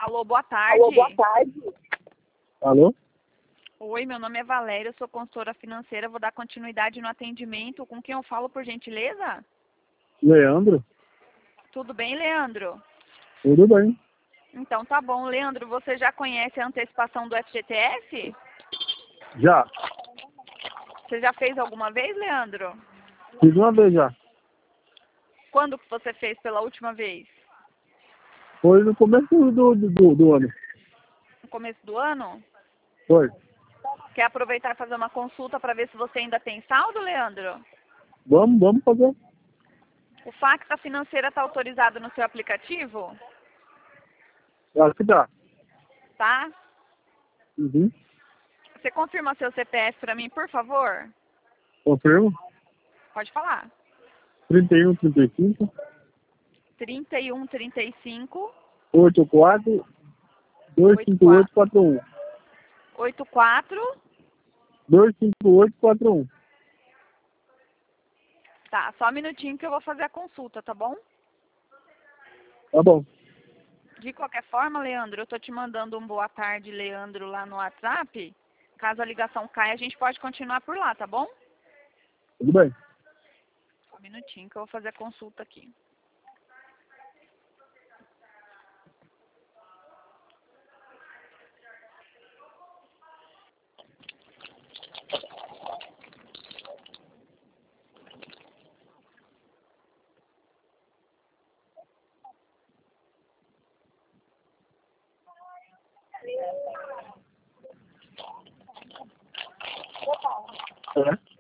Alô, boa tarde. Alô, boa tarde. Alô? Oi, meu nome é Valéria, eu sou consultora financeira, vou dar continuidade no atendimento. Com quem eu falo, por gentileza? Leandro? Tudo bem, Leandro? Tudo bem. Então tá bom. Leandro, você já conhece a antecipação do FGTS? Já. Você já fez alguma vez, Leandro? Fiz uma vez já. Quando que você fez pela última vez? Foi no começo do ano. No começo do ano? Foi. Quer aproveitar e fazer uma consulta para ver se você ainda tem saldo, Leandro? Vamos fazer. O Fax da financeira está autorizado no seu aplicativo? Acho que dá. Tá? Uhum. Você confirma seu CPF para mim, por favor? Confirmo. Pode falar. 31, 35, 31 35 84, 258, 41. 84. 258, 41. Tá, só um minutinho que eu vou fazer a consulta, tá bom? Tá bom. De qualquer forma, Leandro, eu tô te mandando um boa tarde, Leandro, lá no WhatsApp. Caso a ligação caia, a gente pode continuar por lá, tá bom? Tudo bem. Só um minutinho que eu vou fazer a consulta aqui. É.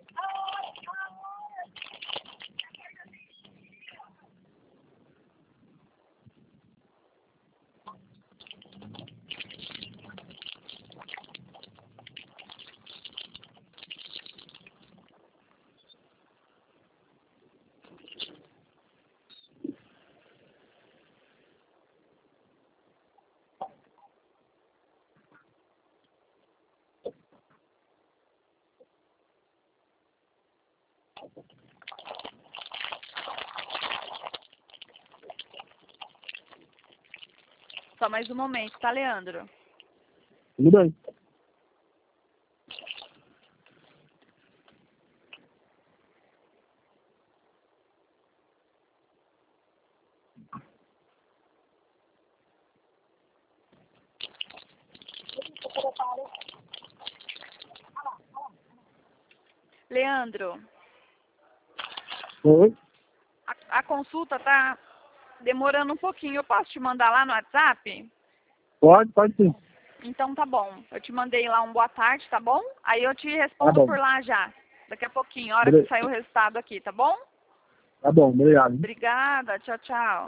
Só mais um momento, tá, Leandro? Tudo bem. Leandro, Oi? a consulta tá demorando um pouquinho. Eu posso te mandar lá no WhatsApp? Pode sim. Então tá bom. Eu te mandei lá um boa tarde, tá bom? Aí eu te Tá respondo bom. por lá já. Daqui a pouquinho, a hora que sair o resultado aqui, tá bom? Tá bom, obrigado. Obrigada. Tchau, tchau.